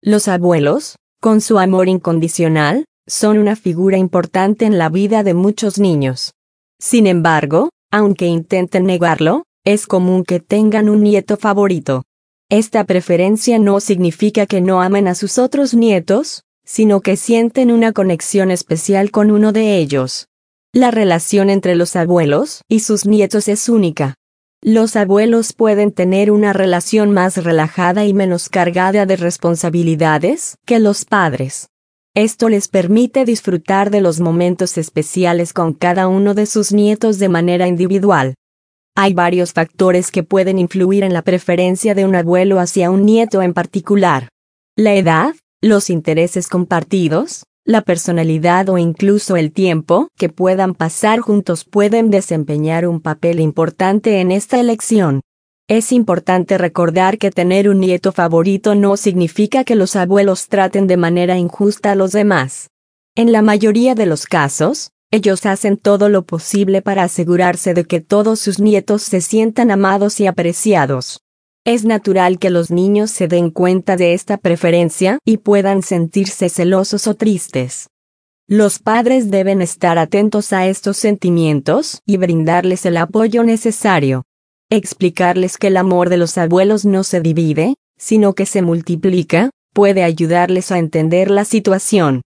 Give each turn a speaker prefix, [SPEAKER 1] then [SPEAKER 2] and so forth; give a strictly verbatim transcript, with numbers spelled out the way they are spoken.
[SPEAKER 1] Los abuelos, con su amor incondicional, son una figura importante en la vida de muchos niños. Sin embargo, aunque intenten negarlo, es común que tengan un nieto favorito. Esta preferencia no significa que no amen a sus otros nietos, sino que sienten una conexión especial con uno de ellos. La relación entre los abuelos y sus nietos es única. Los abuelos pueden tener una relación más relajada y menos cargada de responsabilidades que los padres. Esto les permite disfrutar de los momentos especiales con cada uno de sus nietos de manera individual. Hay varios factores que pueden influir en la preferencia de un abuelo hacia un nieto en particular. La edad, los intereses compartidos, la personalidad o incluso el tiempo que puedan pasar juntos pueden desempeñar un papel importante en esta elección. Es importante recordar que tener un nieto favorito no significa que los abuelos traten de manera injusta a los demás. En la mayoría de los casos, ellos hacen todo lo posible para asegurarse de que todos sus nietos se sientan amados y apreciados. Es natural que los niños se den cuenta de esta preferencia y puedan sentirse celosos o tristes. Los padres deben estar atentos a estos sentimientos y brindarles el apoyo necesario. Explicarles que el amor de los abuelos no se divide, sino que se multiplica, puede ayudarles a entender la situación.